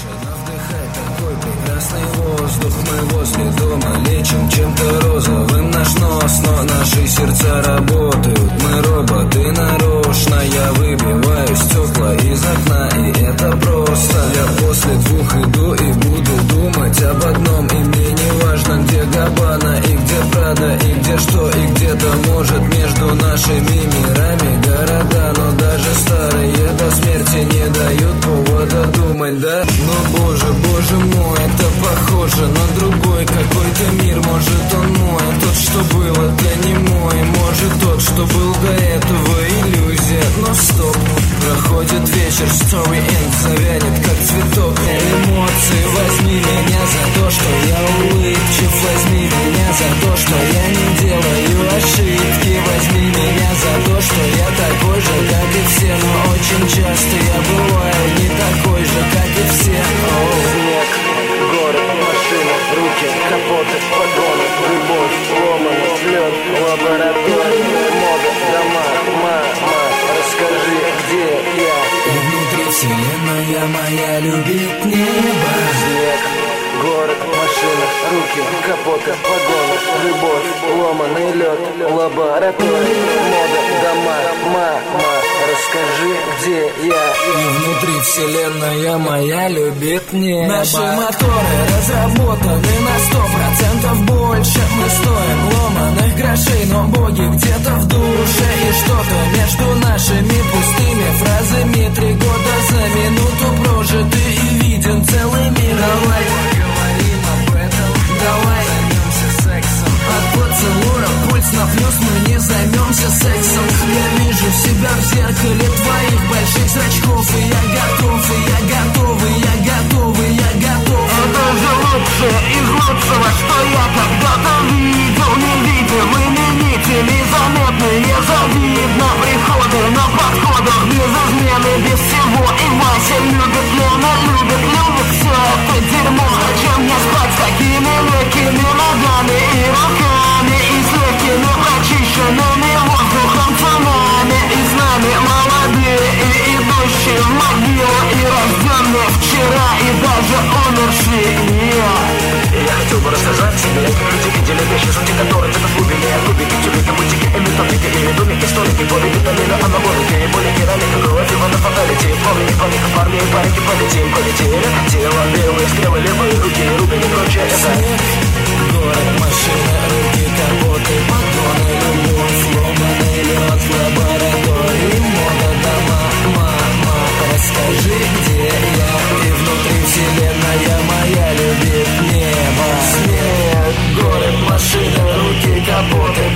Тишина, вдыхай такой прекрасный воздух. Мы возле дома лечим чем-то розовым наш нос, но наши сердца работают. Мы роботы нарочно. Я выбиваю стекла из окна, и это просто. Я после 2 иду и буду думать об одном. И мне не важно, где Габбана, и где Прада, и где что, и где-то может между нашими мирами города. Но даже старые до смерти не дают повода думать, да? Но боже мой, это похоже на другой какой-то мир. Может он мой, а тот, что был, это не мой. Может тот, что был до этого, иллюзия. Но стоп, проходит вечер, story end, завянет как цветок. Эмоции, возьми меня за то, что я улыбчив. Возьми меня за то, что я не делаю ошибки. Возьми меня за то, что я такой же, как и все. Но очень часто я бываю не такой же, как и все. Снег, город, машина, руки, капоты, погоны, любовь, ломаный лед, лаборатория, мода, дома, мама, расскажи, где я. И внутри вселенная моя любит небо. Снег, город, машина, руки, капоты, погоны, любовь, ломаный лед, лаборатория, мода, дома, мама, расскажи, где я. И внутри вселенная моя любит небо. Наши моторы разработаны на 100% больше. Мы стоим ломаных грошей, но боги где-то в душе. И что-то между нашими пустыми фразами. 3 года за минуту прожиты и виден целый мир. Давай поговорим об этом. Давай займемся сексом. От поцелуя пульс на плюс, мы не займемся сексом. Я вижу себя в зеркале твоих больших зрачков. И я готов, и я готов, и я готов, и я готов. Это же лучшее из лучшего, что я когда-то видел. Невидимыми нитями заметные, завидно приходы на подходах. Без измены, без всего. И Вася любит, Лена любит все это дерьмо. Зачем мне спать с такими легкими ногами и руками? И с легкими прочищенными воздухом цунами. И с нами молодые и идущие в могилу. И рожденные вчера, и даже умершие. Я хотел бы рассказать тебе, как люди видели вещи, сути которых это в глубине. Кубики, тюбики, мультики, методики, или домики, столики, боли, витамины, анаболики, боли, керамика, кровь, ивана, фаталити. Помни, парни и парики, полетели. Тело, белые стрелы, левые руки, рубины, прочее. Снег, город, машина, руки, капоты, погоны, любовь, ломаный лед, лаборатории, мода, дома, мама, расскажи, где я. И внутри вселенная моя любит небо. Снег, город, машина, руки, капоты,